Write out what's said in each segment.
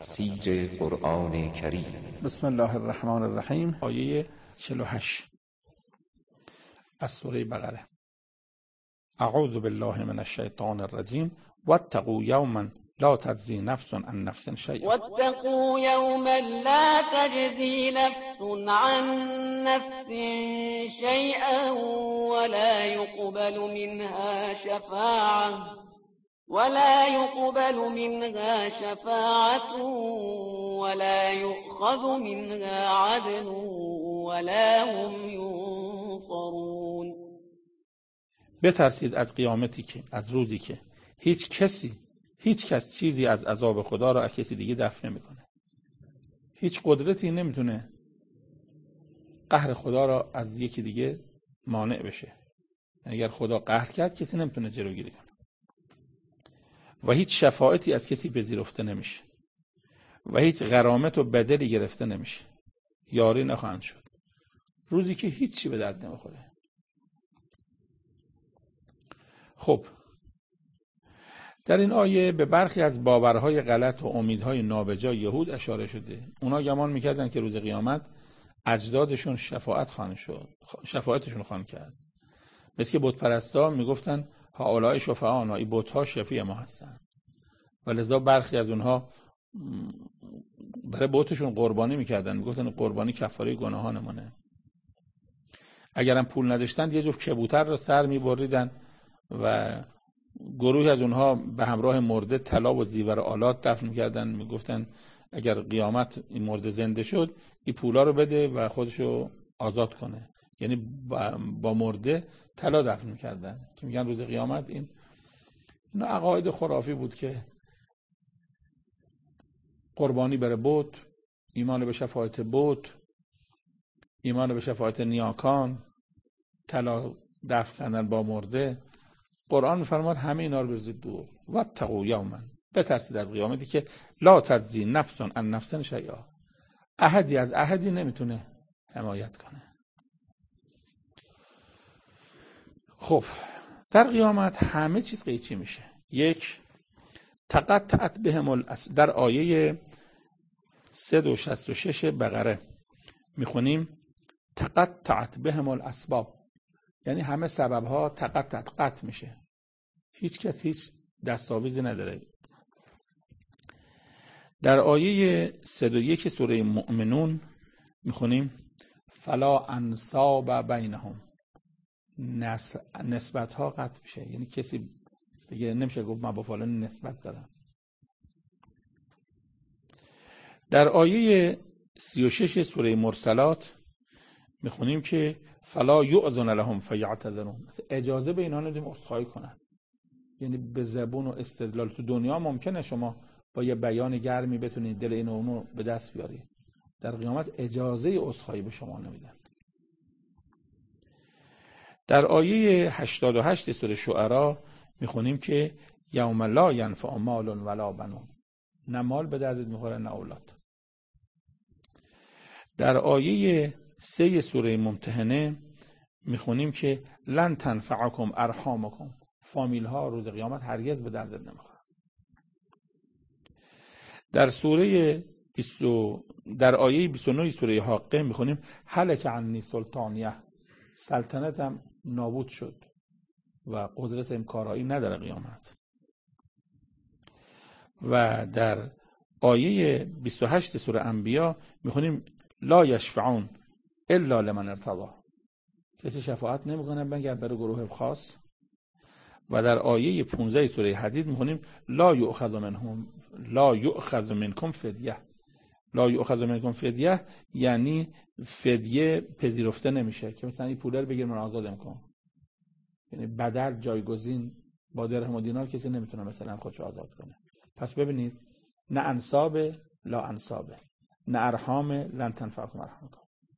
تفسیر قرآن کریم. بسم الله الرحمن الرحیم. آیه 48 از سوره بقره. اعوذ بالله من الشیطان الرجیم. واتقوا یوما لا تجزی نفس عن نفس شیئا. واتقوا یوما لا تجزی نفس عن نفس شیئا ولا يقبل منها شفاعة ولا يؤخذ منها عدل ولا هم ينصرون. بترسید از قیامتی که، از روزی که هیچ کس چیزی از عذاب خدا را از کسی دیگه دفع نمیکنه. هیچ قدرتی نمیتونه قهر خدا را از یکی دیگه مانع بشه. یعنی اگر خدا قهر کرد کسی نمیتونه جلوگیری کنه. و هیچ شفاعتی از کسی پذیرفته نمیشه و هیچ غرامت و بدلی گرفته نمیشه. یاری نخواهند شد. روزی که هیچی به درد نمیخوره. خب در این آیه به برخی از باورهای غلط و امیدهای نابجا یهود اشاره شده. اونا گمان میکردن که روز قیامت اجدادشون شفاعتشون خواهند کرد. مثل که بت پرستا میگفتن هؤلاء شفعانا، این بت‌ها شفیع ما هستن. و لذا برخی از اونها برای بتشون قربانی میکردن، میگفتن قربانی کفاره گناهانمونه. اگرم پول نداشتن یه جفت کبوتر رو سر میبریدن و گروهی از اونها به همراه مرده طلا و زیور آلات دفن میکردن. میگفتن اگر قیامت این مرده زنده شد این پولا رو بده و خودشو آزاد کنه. یعنی با مرده طلا دفن میکردن که میگن روز قیامت. این عقاید خرافی بود که قربانی بر بت، ایمان به شفاعت بت، ایمان به شفاعت نیاکان، طلا دفن کردن با مرده. قرآن میفرماد همه اینا رو بریزید دور. واتقوا یوما، بترسید از قیامتی که لا تجزی نفس عن نفس شیئا، احدی از احدی نمیتونه حمایت کنه. خب در قیامت همه چیز قیچی میشه. یک، تقطعت بهم در آیه 366 بقره میخونیم تقطعت بهم الاسباب، یعنی همه سببها قطع میشه. هیچ کس هیچ دستاویزی نداره. در آیه 101 سوره مؤمنون میخونیم فلا انساب بینهم، نسبت ها قطع میشه. یعنی کسی دیگه نمیشه گفت من با فلان نسبت دارم. در آیه 36 سوره مرسلات میخونیم که فلا یؤذن لهم فیعتذرون، اجازه به اینا ندیم عذرخواهی کنن. یعنی به زبون و استدلال تو دنیا ممکنه شما با یه بیان گرمی بتونید دل اینو اونو به دست بیاری. در قیامت اجازه عذرخواهی به شما نمیدن. در آیه 88 سوره شعرا میخونیم که یوم لا ینفع مال ولا بنون، نه مال به دردت میخوره نه اولاد. در آیه 3 سوره ممتحنه میخونیم که لن تنفعکم ارحامکم، فامیل ها روز قیامت هرگز به دردت نمیخوره. در آیه 29 سوره حاقه میخونیم هلک عنی سلطانیه، سلطنتم نابود شد و قدرت امکارایی نداره قیامت. و در آیه 28 سوره انبیا میخونیم لا یشفعون الا لمن ارتضی، کسی شفاعت نمیکنه مگر برای گروه خاص. و در آیه 15 سوره حدید میخونیم لا یؤخذ منکم فدیه. لا یؤخذ منکم فدیه یعنی فدیه پذیرفته نمیشه که مثلا این پوله رو بگیر من آزادم کن. یعنی بدل جایگزین با درهم و دینار کسی نمیتونه مثلا خودشو آزاد کنه. پس ببینید نه انصاب لا انصاب، نه ارحام لن تنفعکم ارحامکم،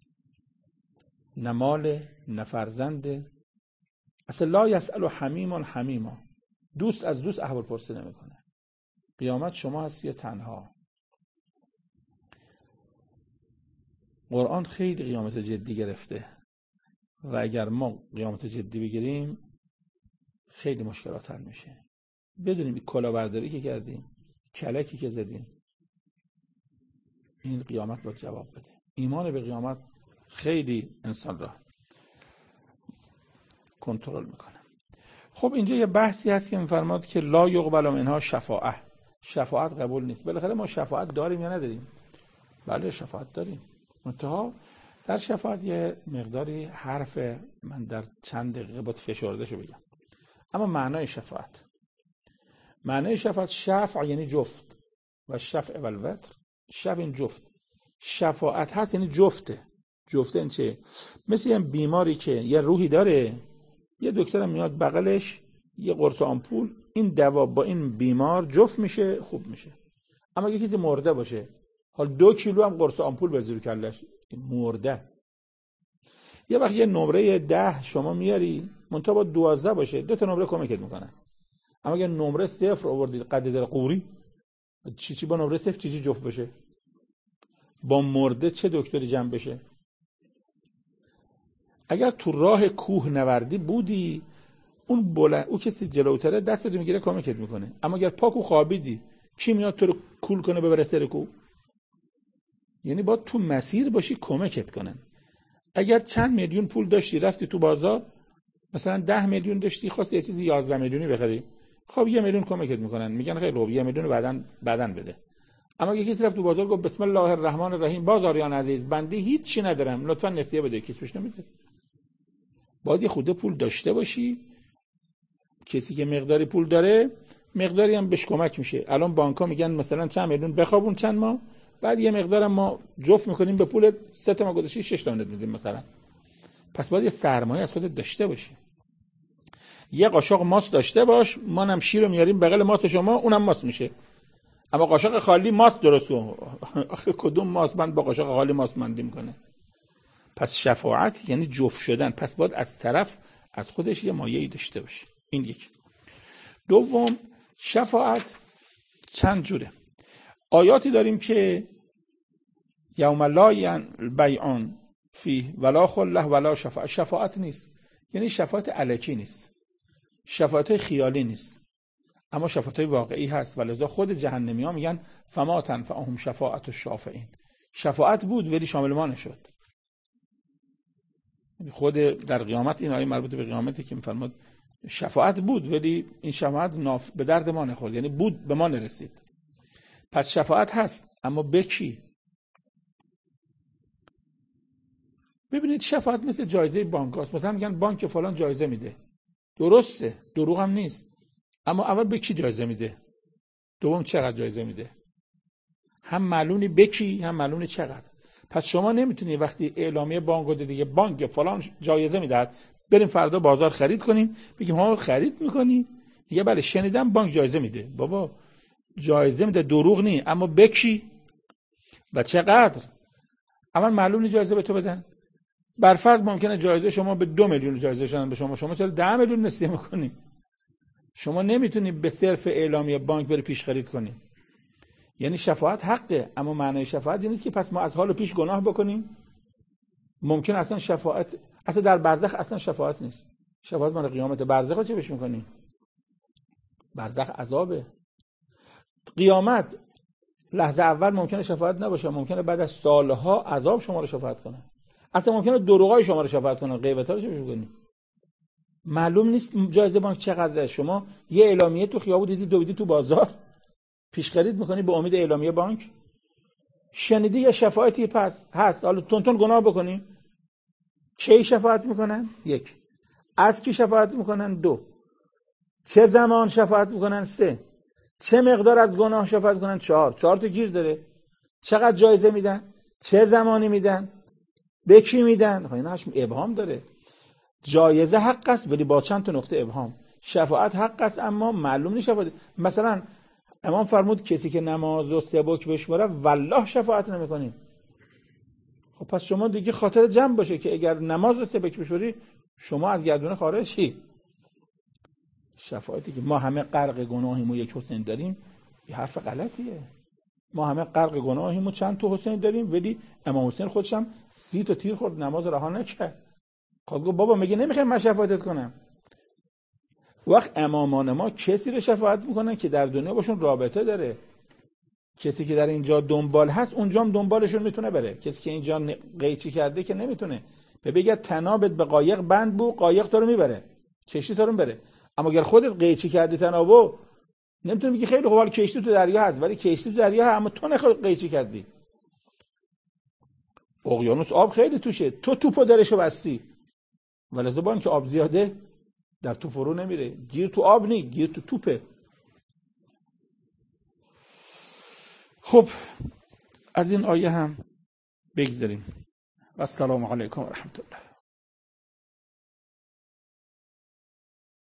نه مال نه فرزند. اصلا لا یسأل حمیم حمیما، دوست از دوست احوال پرسی نمیکنه. قیامت شما هستی یا تنها. قرآن خیلی قیامت جدی گرفته و اگر ما قیامت جدی بگیریم خیلی مشکلات حل میشه. بدونیم این کلاهبرداری که کردیم، کلکی که زدیم، این قیامت باید جواب بده. ایمان به قیامت خیلی انسان را کنترل میکنه. خب اینجا یه بحثی هست که میفرماد که لا یقبل منها شفاعه، شفاعت قبول نیست. بالاخره ما شفاعت داریم یا نداریم؟ بله شفاعت داریم. منتها در شفاعت یه مقداری حرف من در چند دقیقه باید فشرده شو بگم. اما معنای شفاعت، معنای شفاعت شفع یعنی جفت و شفع و الوتر، شفع این جفت. شفاعت هست یعنی جفته. جفته این چه؟ مثل یه بیماری که یه روحی داره، یه دکتر میاد بغلش یه قرص آمپول، این دوا با این بیمار جفت میشه، خوب میشه. اما یه کسی مرده باشه، حال 2 کیلو هم قرص آمپول بزیر کلش، مرده. یه وقت یه نمره 10 شما میاری، منتها با 12 باشه، 2 تا نمره کمکت میکنن. اما اگه نمره 0 آوردید قد دل قوری، چی با نمره 0 چی جفت بشه؟ با مرده چه دکتری جمع بشه؟ اگر تو راه کوه نوردی بودی، اون بلند، اون کسی جلوتره دستت میگیره کمکت میکنه. اما اگر پاکو خوابیدی، کی میاد تو رو کول کنه ببره سر کوه؟ یعنی باید تو مسیر باشی کمکت کنن. اگر چند میلیون پول داشتی رفتی تو بازار، مثلا 10 میلیون داشتی خواستی یه چیزی 11 میلیونی بخری، خب 1 میلیون کمکت میکنن، میگن خیلی خوب 1 میلیون بعداً بده. اما یکی کسی رفت تو بازار گفت بسم الله الرحمن الرحیم بازاریان عزیز بنده هیچ چی ندارم لطفا نسیه بده، کسی بهش نمیده. باید یه خورده پول داشته باشی. کسی که مقداری پول داره مقداری هم بهش کمک میشه. الان بانک‌ها میگن مثلا چند میلیون بخوابون چند ماه، بعد یه مقدار ما جفت میکنیم به پول 3 تا ما گذاشتی 6 تا میدیم مثلا. پس باید یه سرمایه از خودت داشته باشی. یه قاشق ماست داشته باش، ما هم شیر رو میاریم بغل ماست شما، اونم ماست میشه. اما قاشق خالی ماست درست کن. آخه کدوم ماست من با قاشق خالی ماست مندی میکنه؟ پس شفاعت یعنی جفت شدن. پس باید از طرف از خودش یه مایه‌ای داشته باشه. این یک. دوم، شفاعت چند جوره. آیاتی داریم که یوم لا بیعون فیه ولا خله ولا شفاعت. شفاعت نیست، یعنی شفاعت الکی نیست، شفاعت خیالی نیست، اما شفاعت واقعی هست. ولذا خود جهنمیان میگن فما تنفعهم شفاعت الشافعین. شفاعت بود ولی شامل ما نشد. خود در قیامت این آیه مربوط به قیامتی که میفرماد شفاعت بود ولی این شفاعت به درد ما نخورد، یعنی بود به ما نرسید. پس شفاعت هست، اما به کی؟ ببینید شفاعت مثل جایزه بانک هست. مثلا میگن بانک فلان جایزه میده، درسته، دروغ هم نیست، اما اول به کی جایزه میده؟ دوم چقدر جایزه میده؟ هم معلومی به کی، هم معلومی چقدر. پس شما نمیتونی وقتی اعلامیه بانک رو دیگه بانک فلان جایزه میدهد بریم فردا بازار خرید کنیم، بگیم ها خرید میکنی؟ دیگه بله شنیدم بانک جایزه میده. بابا جایزه میده، دروغ نی، اما به کی و چقدر؟ اول معلوم نی جایزه به تو بدن. برفرض ممکنه جایزه شما به 2 میلیون جایزه شدن به شما چرا 10 میلیون نسیه میکنی؟ شما نمیتونی به صرف اعلامیه بانک بری پیش خرید کنی. یعنی شفاعت حقه، اما معنی شفاعت نیست که پس ما از حال پیش گناه بکنیم. ممکن اصلا شفاعت اصلا در برزخ اصلا شفاعت نیست. شفاعت مال قیامت. برزخ چه بهش میکنی؟ برزخ عذابه. قیامت لحظه اول ممکنه شفاعت نباشه، ممکنه بعد از سالها عذاب شما رو شفاعت کنه. اصلا ممکنه دروغای شما رو شفاعت کنه، غیبت‌ها رو چه می‌کنی؟ معلوم نیست جایزه بانک چقدره. شما یه اعلامیه تو خیابون دیدی، دویدی تو بازار پیش خرید می‌کنی به امید اعلامیه بانک؟ شنیدی یه شفاعتی پس هست، حالا تون گناه بکنی؟ کی شفاعت می‌کنن؟ 1. از کی شفاعت می‌کنن؟ 2. چه زمان شفاعت می‌کنن؟ 3. چه مقدار از گناه شفاعت می‌کنن؟ 4. 4 تا گیر داره. چقدر جایزه میدن؟ چه زمانی میدن؟ به کی میدن؟ خب ایناش ابهام داره. جایزه حق است ولی با چند تا نقطه ابهام. شفاعت حق است اما معلوم نیست شفاعت. مثلا امام فرمود کسی که نماز و سبک بشماره والله شفاعت نمی‌کنی. خب پس شما دیگه خاطر جمع باشه که اگر نماز و سبک بشوری شما از گردونه خارج شی. شفاعتی که ما همه غرق گناهیم و یک حسین داریم، این حرف غلطیه. ما همه غرق گناهیم و چند تا حسین داریم، ولی امام حسین خودش هم 30 تا تیر خورد نماز رها نکرد. خب بابا میگه نمیخوام من شفاعتت کنم. وقت امامان ما کسی رو شفاعت میکنن که در دنیا باشون رابطه داره. کسی که در اینجا دنبال هست اونجا هم دنبالشون میتونه بره. کسی که اینجا قیچی کرده که نمیتونه بگه تنابت به قایق بند بو، قایق تو رو میبره، کشتی تو رو میبره. اما اگر خودت قیچی کردی تنابو، نمیتونی بگی خیلی خوب حالا کشتی تو دریا هست، ولی کشتی تو دریا هست اما تو نخود قیچی کردی. اقیانوس آب خیلی توشه، تو توپو درشو بستی، ولی زبان که آب زیاده در تو فرو نمیره. گیر تو آب نی، گیر تو توپه. خب از این آیه هم بگذاریم. و السلام علیکم و رحمت الله.